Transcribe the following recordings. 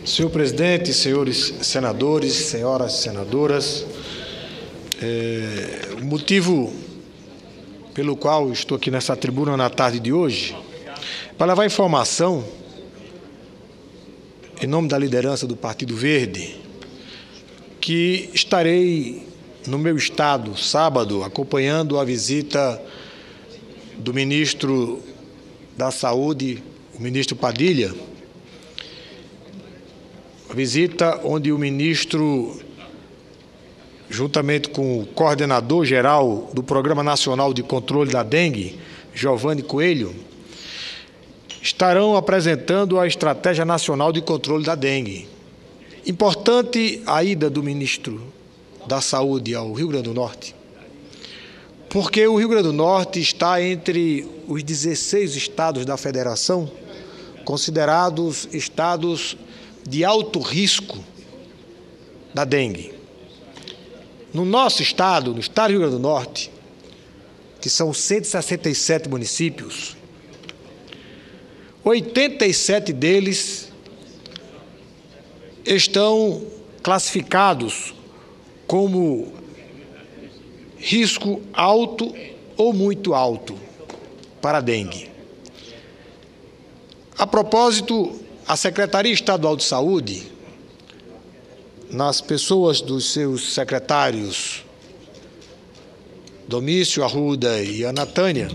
Senhor presidente, senhores senadores, senhoras senadoras, o motivo pelo qual estou aqui nessa tribuna na tarde de hoje é para levar informação, em nome da liderança do Partido Verde, que estarei no meu estado, sábado, acompanhando a visita do ministro da Saúde, o ministro Padilha, a visita onde o ministro, juntamente com o coordenador-geral do Programa Nacional de Controle da Dengue, Giovanni Coelho, estarão apresentando a Estratégia Nacional de Controle da Dengue. Importante a ida do ministro da Saúde ao Rio Grande do Norte, porque o Rio Grande do Norte está entre os 16 estados da federação considerados estados de alto risco da dengue. No nosso estado, no estado do Rio Grande do Norte, que são 167 municípios, 87 deles estão classificados como risco alto ou muito alto para a dengue. A propósito, a Secretaria Estadual de Saúde, nas pessoas dos seus secretários Domício Arruda e Ana Tânia,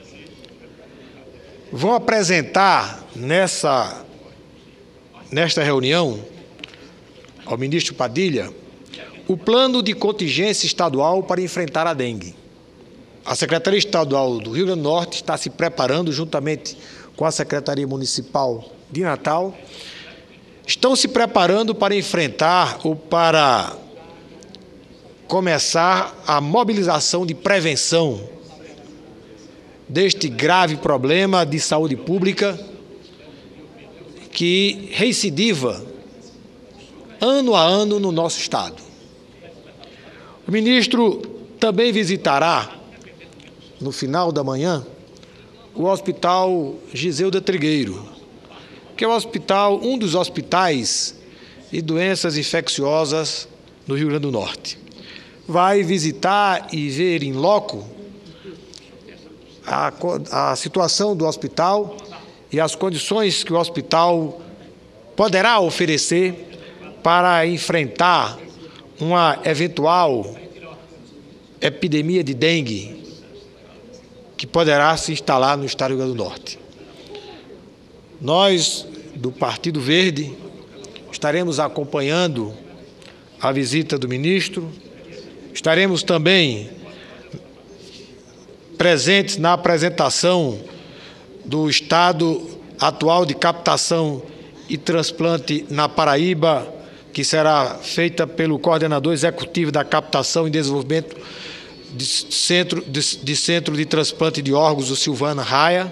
vão apresentar nesta reunião ao ministro Padilha o plano de contingência estadual para enfrentar a dengue. A Secretaria Estadual do Rio Grande do Norte está se preparando, juntamente com a Secretaria Municipal de Natal, estão se preparando para enfrentar ou para começar a mobilização de prevenção deste grave problema de saúde pública que reincidiva ano a ano no nosso estado. O ministro também visitará, no final da manhã, o Hospital Giseuda Trigueiro, que é um dos hospitais de doenças infecciosas no Rio Grande do Norte. Vai visitar e ver em loco a situação do hospital e as condições que o hospital poderá oferecer para enfrentar uma eventual epidemia de dengue que poderá se instalar no estado do Rio Grande do Norte. Nós, do Partido Verde, estaremos acompanhando a visita do ministro, estaremos também presentes na apresentação do estado atual de captação e transplante na Paraíba, que será feita pelo coordenador executivo da captação e desenvolvimento de Centro de Transplante de Órgãos, o Silvano Raia.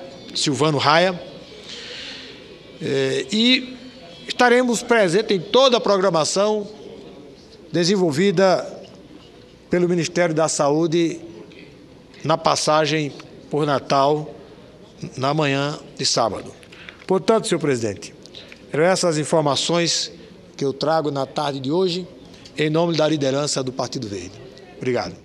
E estaremos presentes em toda a programação desenvolvida pelo Ministério da Saúde na passagem por Natal, na manhã de sábado. Portanto, senhor presidente, eram essas informações que eu trago na tarde de hoje, em nome da liderança do Partido Verde. Obrigado.